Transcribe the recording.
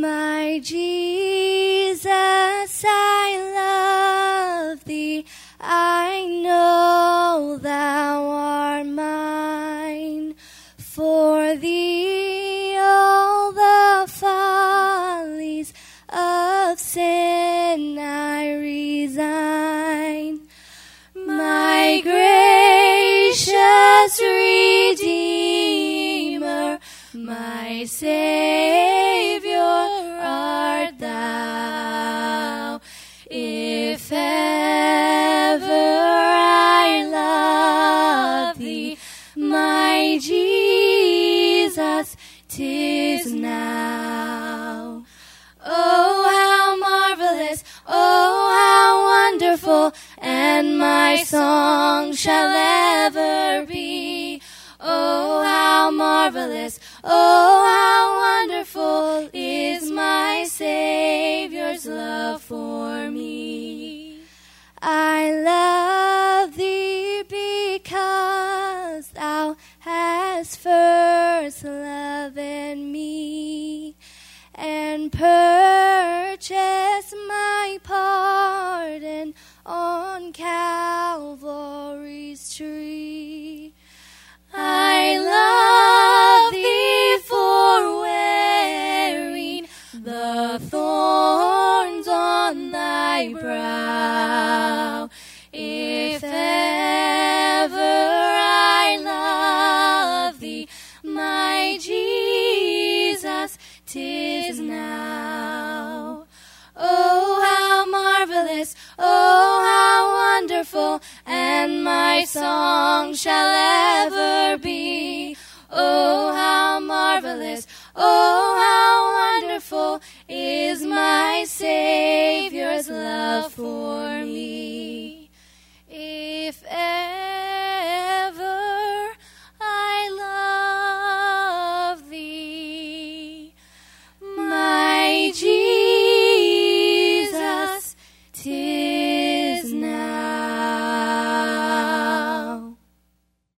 My Jesus, I love thee. I know thou art mine. For thee all the follies of sin I resign. My gracious Redeemer, my Savior art thou. If ever I love thee, my Jesus, 'tis now. Oh, how marvelous, oh, how wonderful, and my song shall ever be. Oh, how marvelous, oh, how wonderful is my Savior's love for me. I love thee because thou hast first loved me and purchased my pardon on Calvary's tree. I love thee for wearing the thorns on thy brow. If ever I love thee, my Jesus, 'tis now. Oh, how marvelous, oh, how wonderful, and my song shall ever be. Oh, how marvelous, oh, how wonderful is my Savior's love for me.